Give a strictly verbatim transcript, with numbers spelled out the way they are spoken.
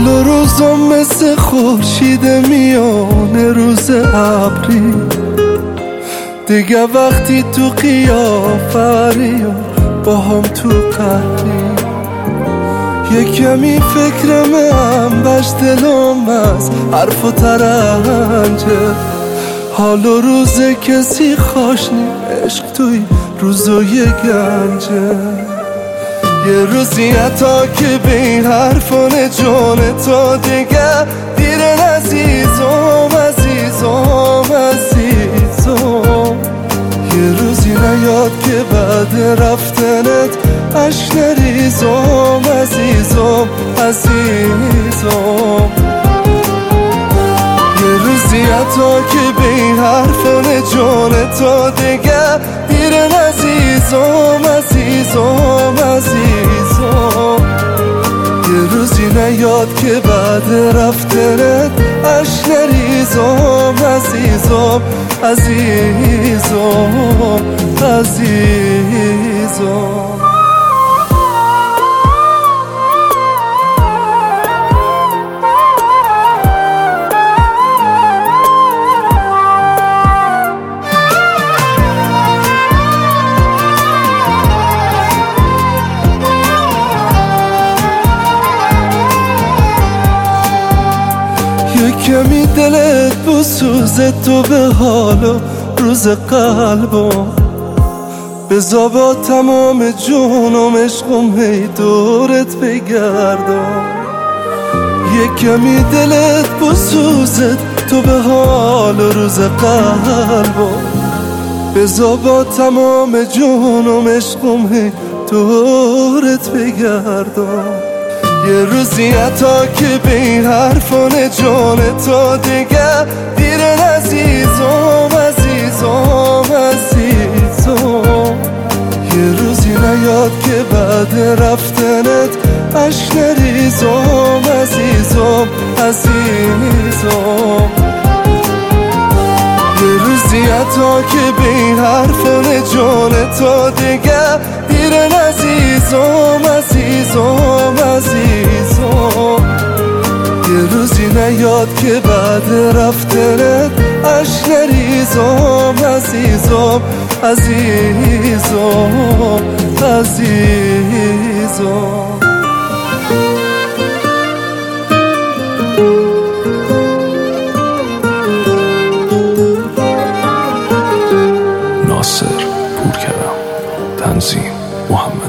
حال و روزم مثل خورشید میانه روز ابری، دیگه وقتی تو قیافری و با هم تو قهری، یه کمی فکرم هم بش دلم از حرف و ترنجه، حال و روز کسی خواشنی عشق توی روزای گنجه. یه روزی حتی که به این حرفان جان تا دیگه دیرن عزیزم عزیزم عزیزم، یه روزی نیاد که بعد رفتنت عشق نریزم عزیزم عزیزم، یه روزی حتی که به این حرفان جان تا دیگه دیرن عزیزم عزیزم عزیزم، یه روزی نیاد که بعد رفتنت عشق نریزم عزیزم عزیزم عزیزم. کمی دلت بسوزه تو به حال و روز قلبم، بذار با تمام جونم عشقم هی دورت بگردم، یه کمی دلت بسوزه تو به حال و روز قلبم، بذار با تمام جونم عشقم هی دورت بگردم، یه روزی حتی که به این حرفان جان تا دیگه دیرن عزیزم عزیزم عزیزم، یه روزی نیاد که بعد رفتنت عشق نریزم عزیزم عزیزم، یه روزی حتی که به این حرفان جان تا دیگه دیرن عزیزم عزیزم عزیزم، یه روزی نیاد که بعد رفتنت عشق نریزم عزیزم عزیزم عزیزم. ناصر پورکرم، تنظیم محمد